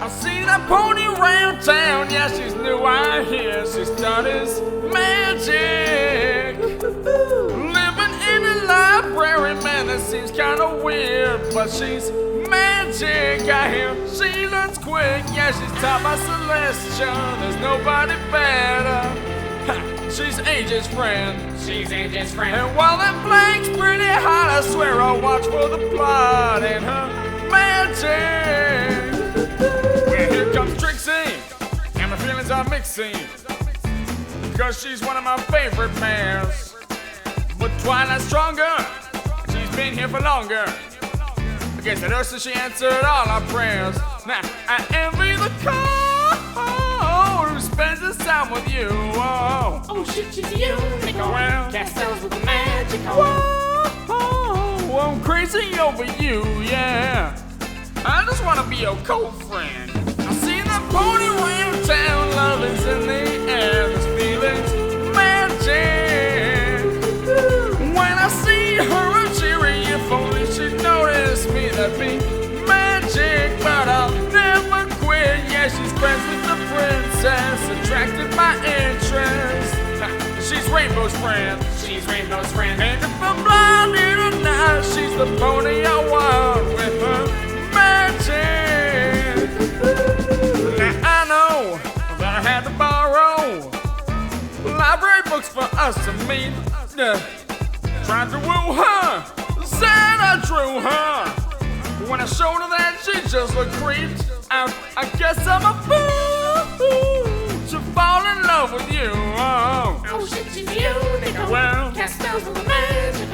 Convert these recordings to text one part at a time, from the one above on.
I see that pony around town, yeah, she's new, I hear she studies magic. Living in a library, man, that seems kinda weird, but she's magic, I hear she learns quick, yeah, she's taught by Celestia, there's nobody better. Ha, she's AJ's friend. She's AJ's friend. And while that blank's pretty hot, I swear I'll watch for the plot and her magic. Well, here comes Trixie, and my feelings are mixing, because she's one of my favorite mares. But Twilight's stronger, she's been here for longer. I guess that Ursa, she answered all our prayers. Now, I envy the cold who spends his time with you. Oh, shit, she's a unicorn. Well, cast spells with the magic whoa, I'm crazy over you, yeah. I just wanna be your co-friend. I see that pony around town, love is in the air, this feeling's magic. When I see her, I'm cheery, if only she'd notice me, that'd be magic. But I'll never quit, yeah, she's friends with the princess, attracted by interest. She's Rainbow's friend. She's Rainbow's friend. And if I'm blinded or not, she's the pony I want with her magic. Now I know that I had to borrow library books for us to meet. Tried to woo her, said I drew her. When I showed her that, she just looked creeped out. I guess I'm a fool to fall in love with you. Oh, shit, she's a unicorn. Well, cast spells with the magic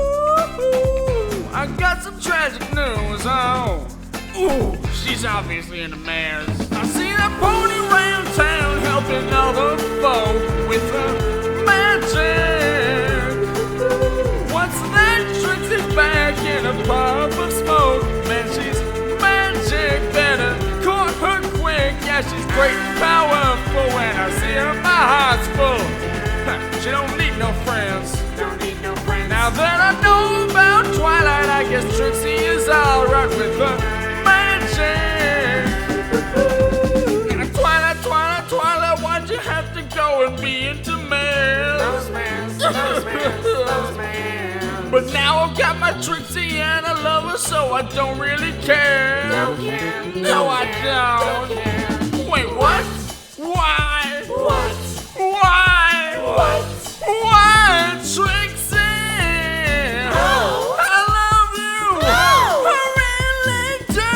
I got some tragic news. Ooh, she's obviously into mares. I see that pony around town helping other folk with her magic. What's that? Trixie's back in a puff of smoke. Man, she's magic. Better caught her quick. Yeah, she's great and powerful. When I see her, my heart's full. She don't need no friends. Don't need no friends. Now that I know about Twilight, I guess Trixie is alright with her magic. And Twilight, why'd you have to go and be into mares? Those mares. But now I've got my Trixie and I love her, so I don't really care. No, I don't. Wait, what? Why? What? Why? What? Why, Trixie? Oh. I love you. Oh. I really do.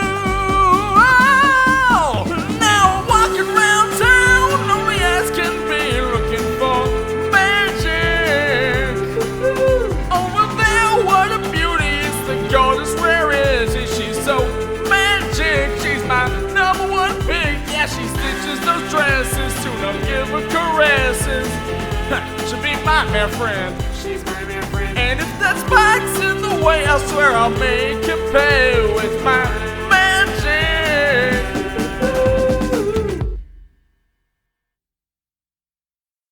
Oh. Now I'm walking around town, only as can be, looking for magic. Over there, what a beauty! It's the goddess, where is she? She's so magic. She's my number one pick. Yeah, she stitches those dresses to them, give her caresses. She'll be my mare friend. She's my mare friend. And if that spike's in the way, I swear I'll make it pay with my